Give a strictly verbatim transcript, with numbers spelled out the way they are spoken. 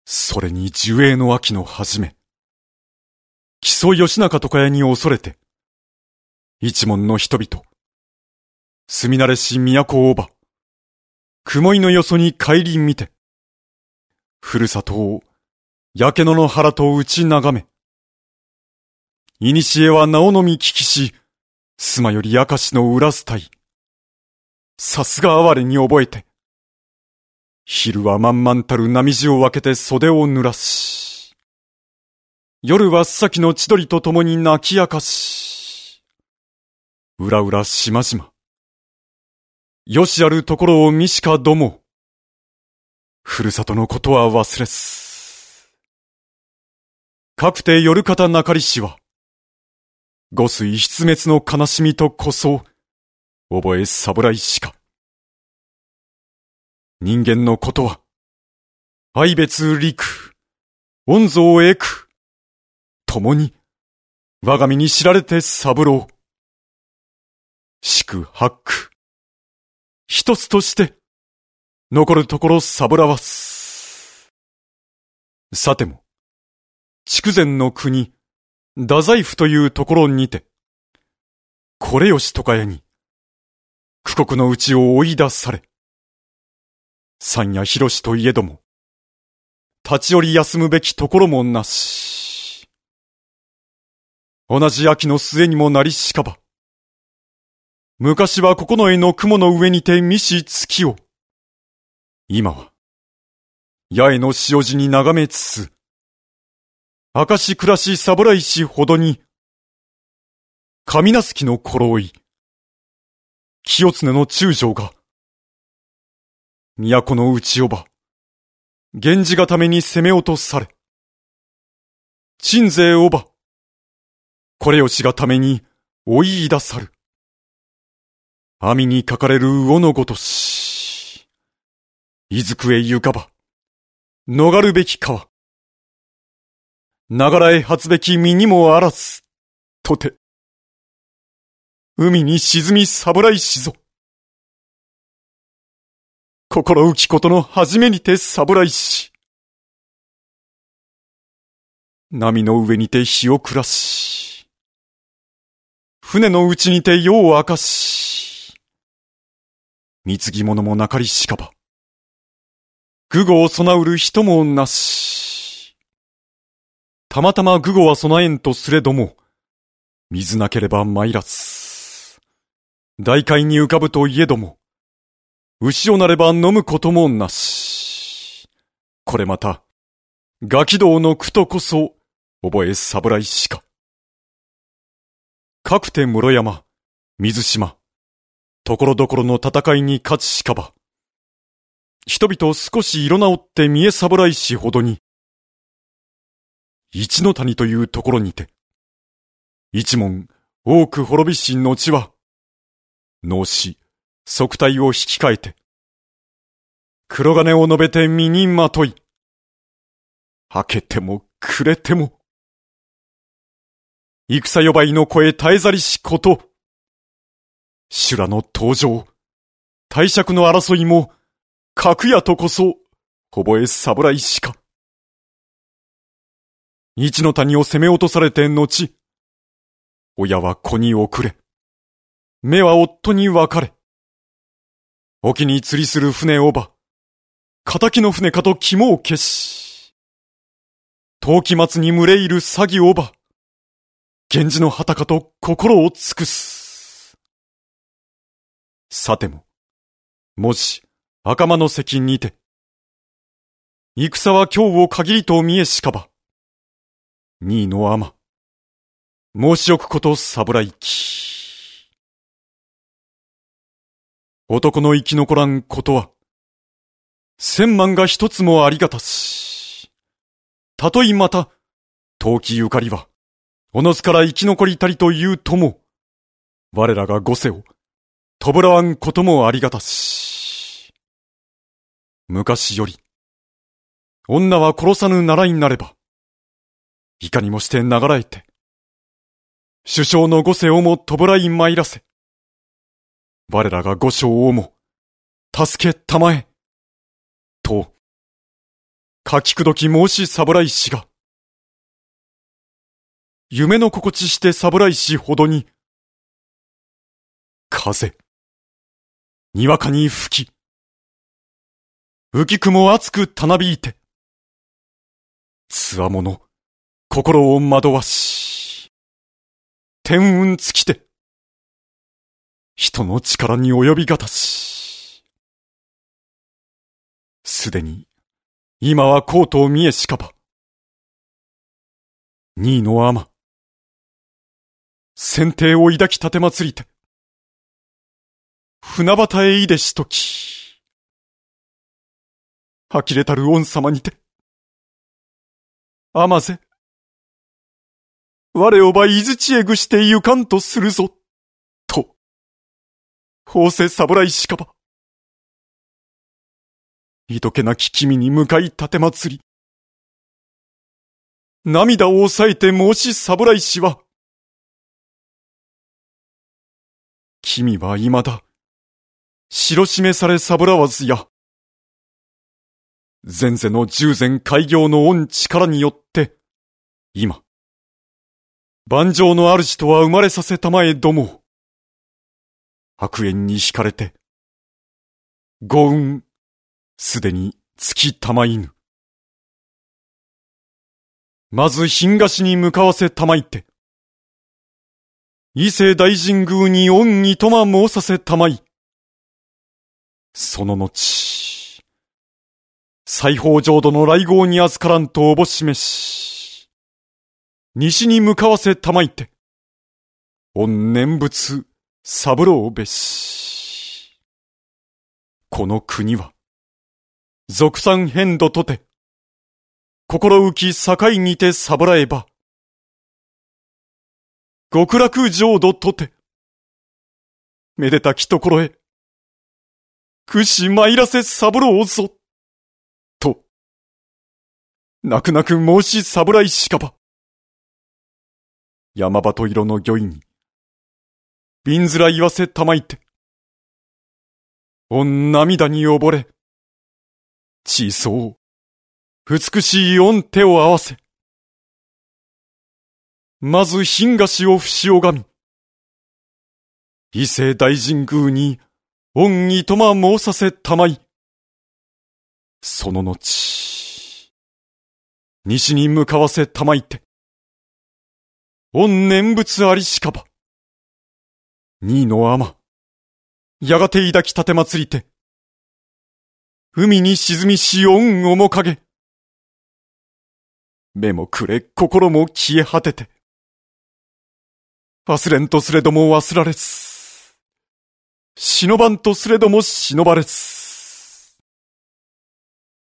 それに寿永の秋の初め、木曽義仲とかやに恐れて、一門の人々、住み慣れし都大場、雲井のよそに帰り見て、ふるさとを焼け野の原と打ち眺め、いにしえは名をのみ聞きし、すまより明石の裏すたい、さすが哀れに覚えて、昼は満々たる波地を分けて袖を濡らし、夜は須崎の千鳥と共に泣き明かし、うらうらしまじま、よしあるところを見しかども、ふるさとのことは忘れす。かくて夜方なかりしは、五水失滅の悲しみとこそ、覚え侍しか。人間のことは、愛別陸、恩蔵へく、共に、我が身に知られて三郎。四苦八苦、一つとして、残るところ三らわす。さても、筑前の国、太宰府というところにて、これよしとかやに、苦国のうちを追い出され、山や広しといえども、立ち寄り休むべきところもなし。同じ秋の末にもなりしかば、昔は九重の雲の上にて見し月を、今は、八重の塩地に眺めつつ、明石暮らし侍しほどに、神那月の頃い、清常の中将が、都の内をば、源氏がために攻め落とされ、鎮西をば、これよしがために追い出さる。網にかかれる魚のごとし、いずくへ行かば、逃るべき川、ながらへ発べき身にもあらず、とて、海に沈み侍しぞ。心浮きことの初めにて侍し。波の上にて火を暮らし。船の内にて夜を明かし。貢ぎ物もなかりしかば。愚語を備うる人もなし。たまたま愚語は備えんとすれども、水なければ参らず。大海に浮かぶといえども、牛をなれば飲むこともなし。これまた、ガキ道の苦とこそ、覚え侍しか。かくて室山、水島、ところどころの戦いに勝ちしかば。人々少し色直って見え侍しほどに、一の谷というところにて、一門多く滅びし後は、脳死、側体を引き換えて、黒金を述べて身にまとい、明けても暮れても、戦呼ばいの声絶えざりしこと、修羅の登場、帝釈の争いも、格やとこそ、覚え侍しか。一の谷を攻め落とされて後、親は子に遅れ、目は夫に別れ、沖に釣りする船をば、仇の船かと肝を消し、陶器松に群れいる詐欺をば、源氏の旗かと心を尽くす。さても、もし、赤間の関にて、戦は今日を限りと見えしかば、二位の尼、申し置くこと侍き。男の生き残らんことは、千万が一つもありがたし。たとえまた、陶器ゆかりは、おのずから生き残りたりというとも、我らが御世を、とぶらわんこともありがたし。昔より、女は殺さぬ習いになれば、いかにもしてながらえて、首相の御世をもとぶらい参らせ、我らが御将をも、助けたまえ、と、 かきくどき申し侍しが、夢の心地して侍しほどに、風、にわかに吹き、浮雲熱くたなびいて、つわもの、心を惑わし、天運尽きて、人の力に及びがたし、すでに、今はこうと見えしかば、二位の尼、先帝を抱き立てまつりて、船端へいでしとき、呆れたる御様にて、尼ぜ、我をば伊豆地へぐして行かんとするぞ、と、仰せ侍しかば、いとけなき君に向かい立てまつり、涙を抑えて申し侍しは、君は未だ、白示されさぶらわずや、前世の十前開業の御力によって、今、万丈の主とは生まれさせたまえども、悪縁に惹かれて、ご運、すでに尽きたまいぬ。まず東に向かわせたまいて、伊勢大神宮に恩義とま申させたまい。その後、西方浄土の来号に預からんとおぼしめし、西に向かわせたまいて、御念仏三郎べし。この国は、俗産変土とて、心浮き境にてさぶらえば、極楽浄土とて、めでたきところへ、くし参らせさぶろうぞ、と、泣く泣く申し侍しかば、山鳩色の御意に、びんずら言わせたまいて、御涙に溺れ、ちそう、美しい御手を合わせ、まず東を節拝み、伊勢大神宮に恩義とま申させたまい、その後、西に向かわせたまいて、御念仏ありしかば、二位の尼、やがて抱き立てまつりて、海に沈みし御面影、目もくれ心も消え果てて、忘れんとすれども忘られず、忍ばんとすれども忍ばれず、